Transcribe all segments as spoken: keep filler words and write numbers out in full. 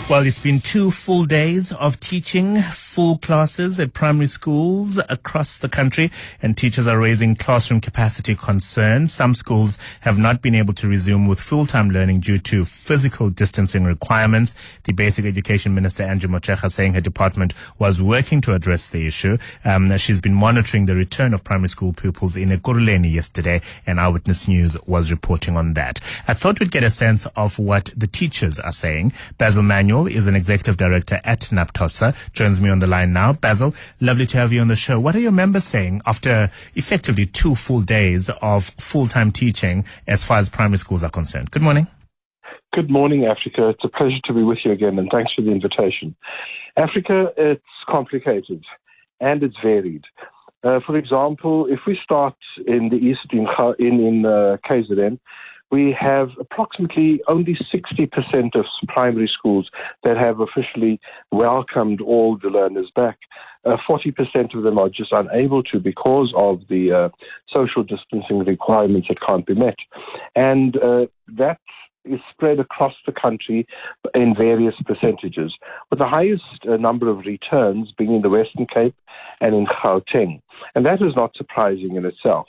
Well, it's been two full days of teaching, full classes at primary schools across the country, and teachers are raising classroom capacity concerns. Some schools have not been able to resume with full-time learning due to physical distancing requirements. The Basic Education Minister, Angie Motshekga, saying her department was working to address the issue. Um, she's been monitoring the return of primary school pupils in Ekurhuleni yesterday, and Eyewitness News was reporting on that. I thought we'd get a sense of what the teachers are saying. Basil Manuel is an executive director at NAPTOSA, joins me on the line now. Basil, lovely to have you on the show. What are your members saying after effectively two full days of full-time teaching as far as primary schools are concerned? Good morning. Good morning, Africa. It's a pleasure to be with you again, and thanks for the invitation. Africa, it's complicated and it's varied. Uh, for example, if we start in the east, in, in, in uh, K Z N, we have approximately only sixty percent of primary schools that have officially welcomed all the learners back. Uh, forty percent of them are just unable to because of the uh, social distancing requirements that can't be met. And uh, that is spread across the country in various percentages, with the highest uh, number of returns being in the Western Cape and in Gauteng. And that is not surprising in itself.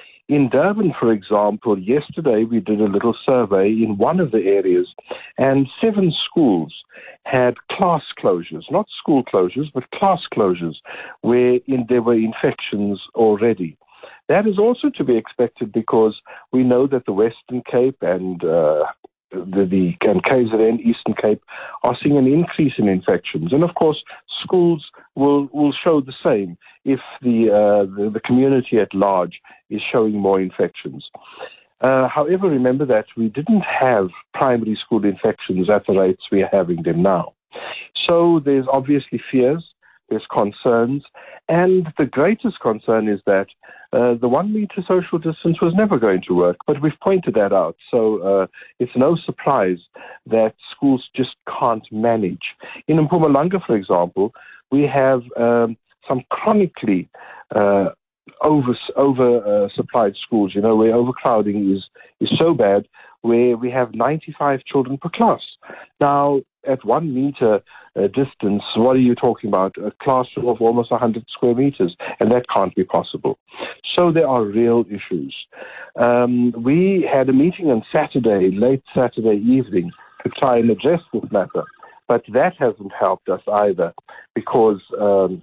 In Durban, for example, yesterday we did a little survey in one of the areas, and seven schools had class closures, not school closures, but class closures, where in, there were infections already. That is also to be expected because we know that the Western Cape and uh, the, the and K Z N, Eastern Cape, are seeing an increase in infections. And of course, schools will, will show the same if the, uh, the, the community at large is showing more infections. Uh, however, remember that we didn't have primary school infections at the rates we are having them now. So there's obviously fears, there's concerns, and the greatest concern is that uh, the one meter social distance was never going to work, but we've pointed that out. So uh, it's no surprise that schools just can't manage. In Mpumalanga, for example, we have um, some chronically uh, over over uh, supplied schools, you know, where overcrowding is, is so bad, where we have ninety-five children per class. Now, at one meter uh, distance, what are you talking about? A classroom of almost one hundred square meters, and that can't be possible. So there are real issues. Um, we had a meeting on Saturday, late Saturday evening, to try and address this matter, but that hasn't helped us either, because um,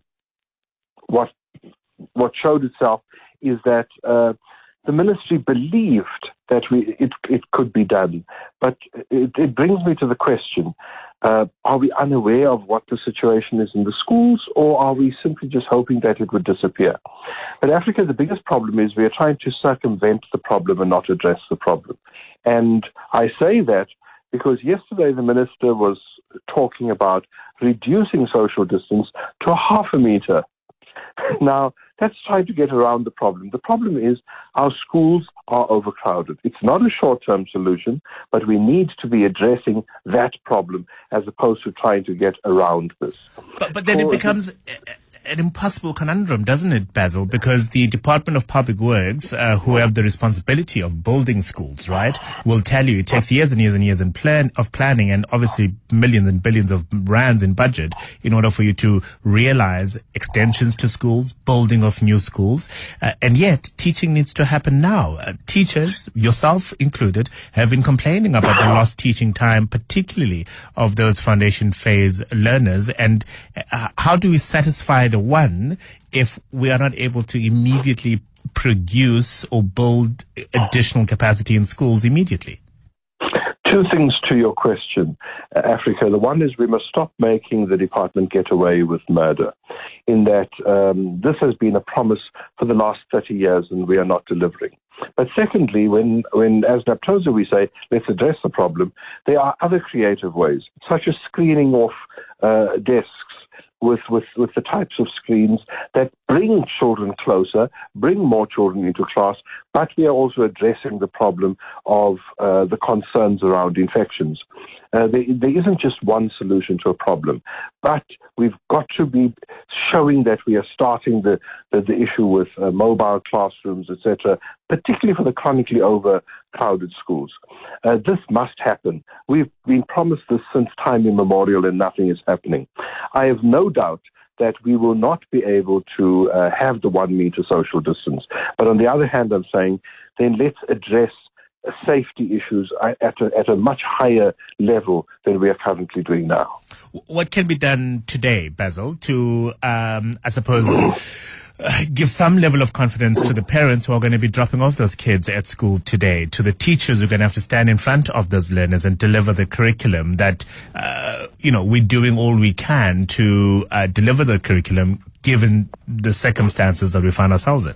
what what showed itself is that uh, the ministry believed that we, it, it could be done. But it, it brings me to the question, uh, are we unaware of what the situation is in the schools, or are we simply just hoping that it would disappear? But Africa, the biggest problem is we are trying to circumvent the problem and not address the problem. And I say that because yesterday the minister was talking about reducing social distance to a half a meter. Now, that's trying to get around the problem. The problem is our schools are overcrowded. It's not a short-term solution, but we need to be addressing that problem as opposed to trying to get around this. But, but then For, it becomes an impossible conundrum, doesn't it, Basil? Because the Department of Public Works, uh, who have the responsibility of building schools, right, will tell you it takes years and years and years in plan of planning, and obviously millions and billions of rands in budget in order for you to realize extensions to schools, building of new schools, uh, and yet teaching needs to happen now. Uh, teachers, yourself included, have been complaining about the lost teaching time, particularly of those foundation phase learners. And uh, how do we satisfy the one if we are not able to immediately produce or build additional capacity in schools immediately? Two things to your question, uh, Africa. The one is we must stop making the department get away with murder, in that um, this has been a promise for the last thirty years and we are not delivering. But secondly, when, when as NAPTOSA we say, let's address the problem, there are other creative ways, such as screening off uh, desks with, with, with the types of screens that bring children closer, bring more children into class, but we are also addressing the problem of uh, the concerns around infections. Uh, there, there isn't just one solution to a problem, but we've got to be showing that we are starting the, the, the issue with uh, mobile classrooms, et cetera, particularly for the chronically overcrowded schools. Uh, this must happen. We've been promised this since time immemorial and nothing is happening. I have no doubt that we will not be able to uh, have the one meter social distance. But on the other hand, I'm saying, then let's address safety issues at a, at a much higher level than we are currently doing now. What can be done today, Basil, to, um, I suppose, uh, give some level of confidence to the parents who are going to be dropping off those kids at school today, to the teachers who are going to have to stand in front of those learners and deliver the curriculum, that, uh, you know, we're doing all we can to uh, deliver the curriculum given the circumstances that we find ourselves in?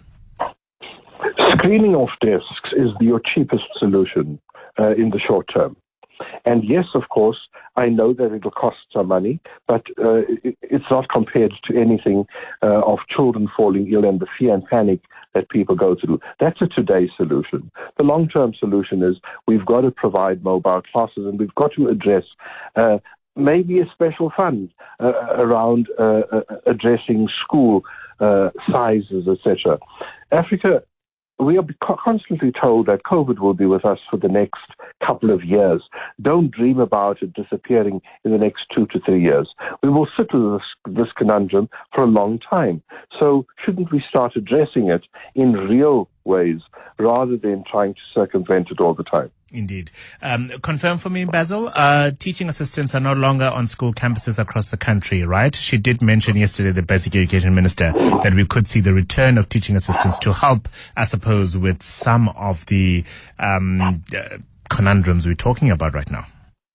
Screening off desks is your cheapest solution uh, in the short term. And yes, of course, I know that it will cost some money, but uh, it, it's not compared to anything uh, of children falling ill and the fear and panic that people go through. That's a today solution. The long-term solution is we've got to provide mobile classes, and we've got to address uh, maybe a special fund uh, around uh, uh, addressing school uh, sizes, et cetera. Africa, we are constantly told that COVID will be with us for the next couple of years. Don't dream about it disappearing in the next two to three years. We will sit with this, this conundrum for a long time. So shouldn't we start addressing it in real ways rather than trying to circumvent it all the time? Indeed. Um, confirm for me, Basil, uh, teaching assistants are no longer on school campuses across the country, right? She did mention yesterday, the Basic Education Minister, that we could see the return of teaching assistants to help, I suppose, with some of the um, uh, conundrums we're talking about right now.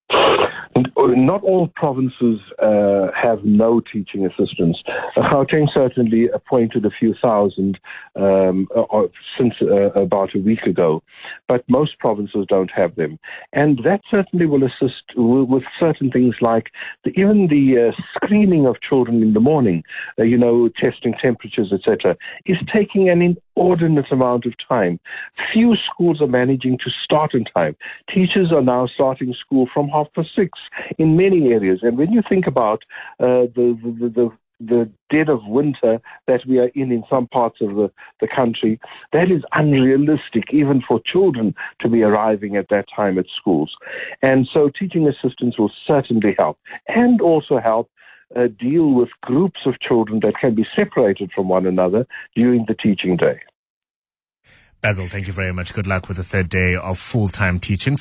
Not all provinces uh, have no teaching assistants. Uh, Gauteng certainly appointed a few thousand um, uh, since uh, about a week ago, but most provinces don't have them. And that certainly will assist w- with certain things like the, even the uh, screening of children in the morning, uh, you know, testing temperatures, et cetera, is taking an inordinate amount of time. Few schools are managing to start in time. Teachers are now starting school from half past six in many areas. And when you think about uh, the, the, the, the dead of winter that we are in in some parts of the, the country, that is unrealistic even for children to be arriving at that time at schools. And so teaching assistants will certainly help, and also help uh, deal with groups of children that can be separated from one another during the teaching day. Basil, thank you very much. Good luck with the third day of full-time teaching.